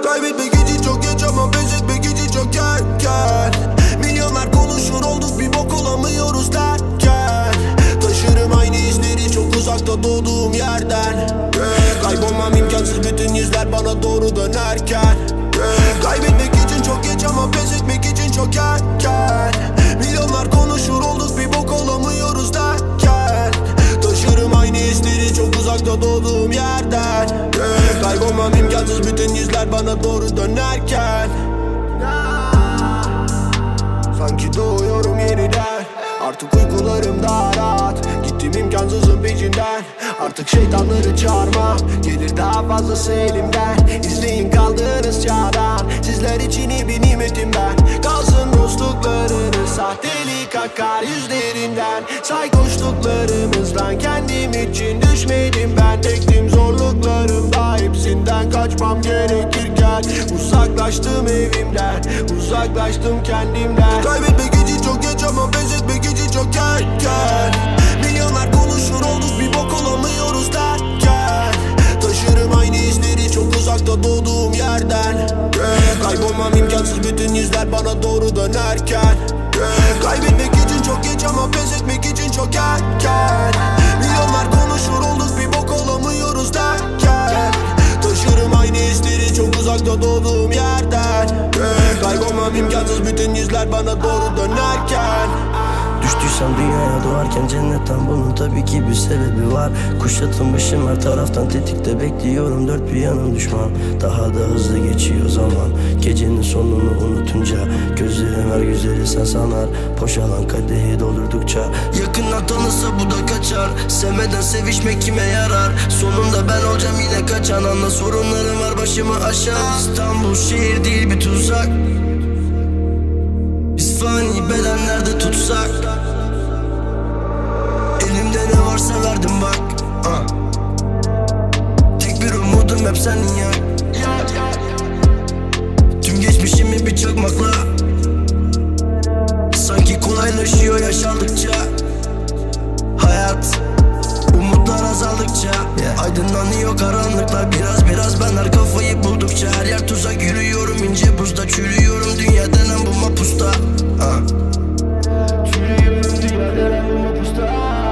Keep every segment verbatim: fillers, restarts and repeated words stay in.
Kaybetmek için çok geç ama pes etmek için çok erken. Milyonlar konuşur olduk bir bok olamıyoruz derken. Taşırım aynı hisleri çok uzakta doğduğum yerden. Kaybolmam imkansız bütün yüzler bana doğru dönerken. Kaybetmek için çok geç ama pes etmek için çok erken. Milyonlar konuşur olduk bir bok olamıyoruz derken. Taşırım aynı hisleri çok uzakta doğduğum yerden. Kaybolmam imkansız bütün yüzler bana doğru dönerken. Sanki doğuyorum yeniden. Artık uykularım daha rahat. Gittim imkansızın peşinden. Artık şeytanları çağırmam. Gelir daha fazlası elimden. İzleyin kaldığınız çağdan. Sizler için iyi bir nimetim ben. Kalsın dostluklarınız, sahtelik akar yüzlerinden. Saykoşluklarımızdan kendim için düşmedim ben. Tektim zorluklarımda, hepsinden kaçmam gerekirken. Uzaklaştım evimden, uzaklaştım kendimden. Kaybetmek için çok geç ama pes etmek için çok erken. Milyonlar konuşur olduk bir bok olamıyoruz derken. Taşırım aynı hisleri çok uzakta doğduğum yerden. Kaybolmam imkansız bütün yüzler bana doğru dönerken. Kaybetmek için çok geç ama pes etmek için çok erken. Milyonlar konuşur olduk bir bok olamıyoruz derken. Taşırım aynı hisleri çok uzakta doğduğum yerden. Kaybolmam imkansız bütün yüzler bana doğru dönerken. Düştüysem dünyaya doğarken cennetten, bunun tabii ki bir sebebi var. Kuşatılmışım her taraftan, tetikte bekliyorum, dört bir yanım düşman. Daha da hızlı geçiyor zaman, gecenin sonunu unutunca. Gözlerim her güzeli sen sanar, boşalan kadehi doldurdukça. Yakından tanısa bu da kaçar, sevmeden sevişmek kime yarar? Sonunda ben olacağım yine kaçan, anla sorunlarım var başımı aşan. İstanbul şehir değil bir tuzak, biz fani bedenlerde tutsak. Elimde ne varsa verdim bak, uh. Tek bir umudum hep senin ya. Tüm geçmişimi bir çakmakla, sanki kolaylaşıyor yaşandıkça. Hayat, umutlar azaldıkça, yeah. Aydınlanıyor karanlıklar biraz biraz, ben her kafayı buldukça. Her yer tuzak, yürüyorum ince buzda, çürüyorum dünya denen bu mapusta, uh. Çürüyorum dünya denen bu mapusta.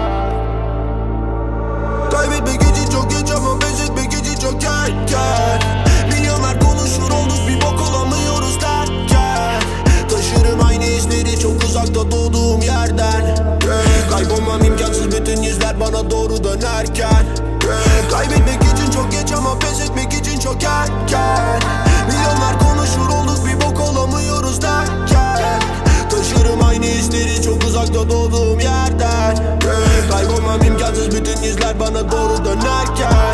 Kaybetmek için çok geç ama pes etmek için çok erken. Milyonlar konuşur olduk bir bok olamıyoruz derken. Taşırım aynı hisleri çok uzakta doğduğum yerden. Kaybolmam imkansız bütün yüzler bana doğru dönerken. Kaybetmek için çok geç ama pes etmek için çok erken. Milyonlar konuşur olduk bir bok olamıyoruz derken. Taşırım aynı hisleri çok uzakta doğduğum yerden. Kaybolmam imkansız bütün yüzler bana doğru dönerken.